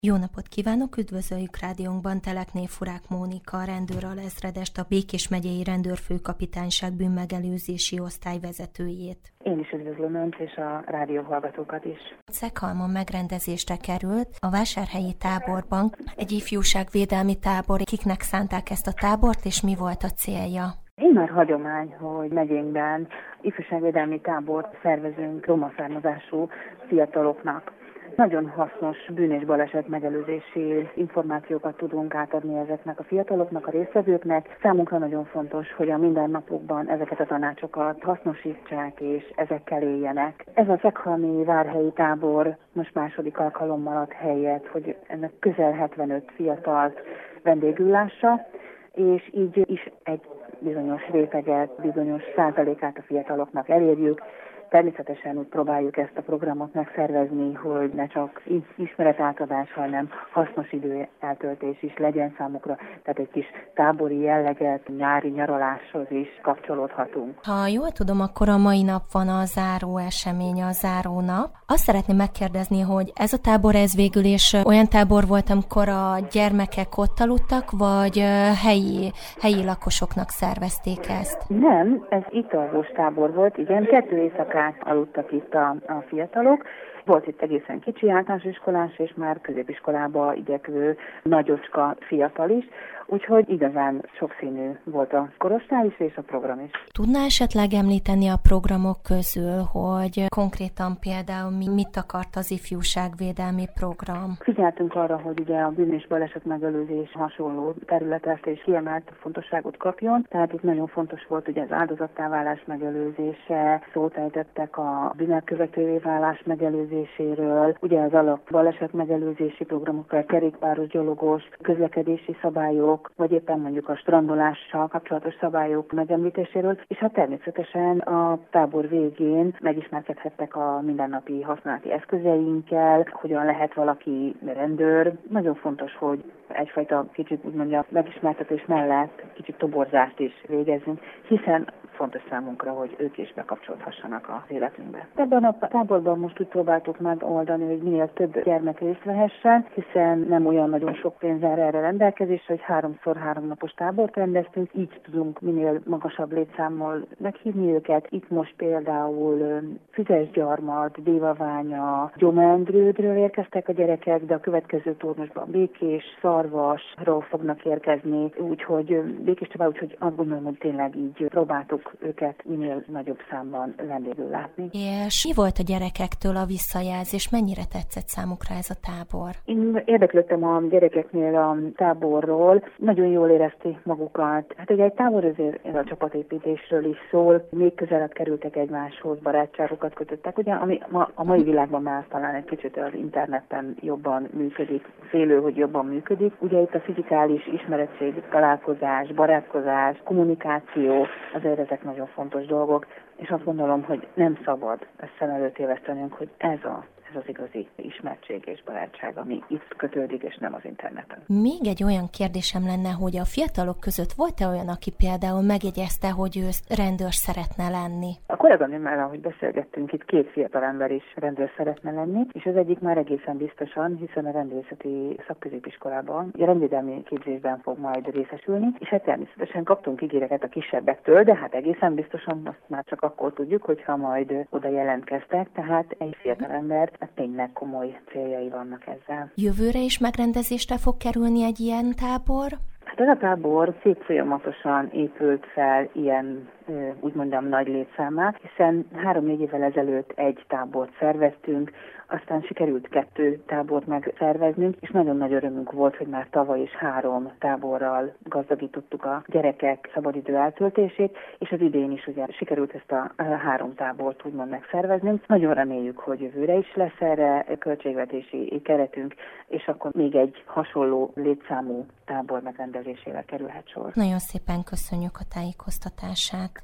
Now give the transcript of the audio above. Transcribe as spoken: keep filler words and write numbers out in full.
Jó napot kívánok, üdvözöljük rádiónkban Telekné Furák Mónika rendőralezredest, a Békés megyei rendőrfőkapitányság bűnmegelőzési osztály vezetőjét. Én is üdvözlöm Önt és a rádióhallgatókat is. Szekhalmon megrendezésre került a vásárhelyi táborban egy ifjúságvédelmi tábor. Kiknek szánták ezt a tábort, és mi volt a célja? Én már hagyomány, hogy megyénkben ifjúságvédelmi tábort szervezünk roma származású fiataloknak. Nagyon hasznos bűn- és baleset megelőzési információkat tudunk átadni ezeknek a fiataloknak, a résztvevőknek. Számunkra nagyon fontos, hogy a mindennapokban ezeket a tanácsokat hasznosítsák és ezekkel éljenek. Ez a szekhalmi várhelyi tábor most második alkalommal ad helyet, hogy ennek közel hetvenöt fiatalt vendégül lássa, és így is egy bizonyos réteget, bizonyos százalékát a fiataloknak elérjük. Természetesen úgy próbáljuk ezt a programot megszervezni, hogy ne csak ismeretátadás, hanem hasznos időeltöltés is legyen számukra, tehát egy kis tábori jelleget, nyári nyaraláshoz is kapcsolódhatunk. Ha jól tudom, akkor a mai nap van a záró esemény, a záró nap. Azt szeretném megkérdezni, hogy ez a tábor, ez végül is olyan tábor volt, amikor a gyermekek ott aludtak, vagy helyi, helyi lakosoknak szervezték ezt? Nem, ez itt alvós tábor volt, igen, kettő éjszakát aludtak itt a, a fiatalok. Volt itt egészen kicsi általános iskolás, és már középiskolába igyekvő nagyocska fiatal is, úgyhogy igazán sokszínű volt a korosztály is, és a program is. Tudná esetleg említeni a programok közül, hogy konkrétan például mit akart az ifjúságvédelmi program? Figyeltünk arra, hogy ugye a bűn- és baleset megelőzés hasonló területet és kiemelt fontosságot kapjon, tehát itt nagyon fontos volt ugye az áldozattá válás megelőzése, szót ejtettek a bűnelkövetővé válás megelőzéséről, ugye az alap baleset megelőzési programokkal, kerékpáros, gyalogos, közlekedési szabályok, vagy éppen mondjuk a strandolással kapcsolatos szabályok megemlítéséről, és hát természetesen a tábor végén megismerkedhettek a mindennapi használati eszközeinkkel, hogyan lehet valaki rendőr. Nagyon fontos, hogy egyfajta kicsit úgymond a megismertetés mellett kicsit toborzást is végezzünk, hiszen fontos számunkra, hogy ők is bekapcsolódhassanak az életünkbe. Ebben a táborban most úgy próbáltuk megoldani, hogy minél több gyermek részt vehessen, hiszen nem olyan nagyon sok pénz áll erre rendelkezésre, hogy háromszor három napos tábort rendeztünk, így tudunk minél magasabb létszámmal meghívni őket. Itt most például Füzesgyarmat, Dévaványa, Gyomendrődről érkeztek a gyerekek, de a következő turnusban Békés, Szarvasról fognak érkezni, úgyhogy Békés Csaba, úgyhogy azt gondolom, hogy tényleg így próbáltuk őket minél nagyobb számban vendégül látni. És mi volt a gyerekektől a visszajelzés? Mennyire tetszett számukra ez a tábor? Én érdeklődtem a gyerekeknél a táborról, nagyon jól érezték magukat. Hát ugye egy tábor azért ez a csapatépítésről is szól, még közelebb kerültek egymáshoz, barátságokat kötöttek, ugye, ami ma, a mai világban már talán egy kicsit az interneten jobban működik, félő, hogy jobban működik. Ugye itt a fizikális ismeretség, találkozás, barátkozás, kommunikáció, azért ezek nagyon fontos dolgok, és azt gondolom, hogy nem szabad ezt szem előtt évesztenünk, hogy ez a ez az igazi ismertség és barátság, ami itt kötődik, és nem az interneten. Még egy olyan kérdésem lenne, hogy a fiatalok között volt-e olyan, aki például megjegyezte, hogy ő rendőr szeretne lenni? A kolléganőmmel, ahogy beszélgettünk, itt két fiatal ember is rendőr szeretne lenni, és az egyik már egészen biztosan, hiszen a rendészeti szakközépiskolában, a rendvédelmi képzésben fog majd részesülni, és hát természetesen kaptunk ígéreket a kisebbektől, de hát egészen biztosan azt már csak akkor tudjuk, hogyha majd oda jelentkeztek, tehát egy fiatal ember, hát tényleg komoly céljai vannak ezzel. Jövőre is megrendezésre fog kerülni egy ilyen tábor? Hát ez a tábor szép folyamatosan épült fel ilyen, úgy mondjam, nagy létszámmá, hiszen három-négy évvel ezelőtt egy tábort szerveztünk, aztán sikerült kettő tábort megszerveznünk, és nagyon nagy örömünk volt, hogy már tavaly is három táborral gazdagítottuk a gyerekek szabadidő eltöltését, és az idén is ugye sikerült ezt a három tábort úgymond megszerveznünk. Nagyon reméljük, hogy jövőre is lesz erre költségvetési keretünk, és akkor még egy hasonló létszámú tábor megrendezésére kerülhet sor. Nagyon szépen köszönjük a tájékoztatását.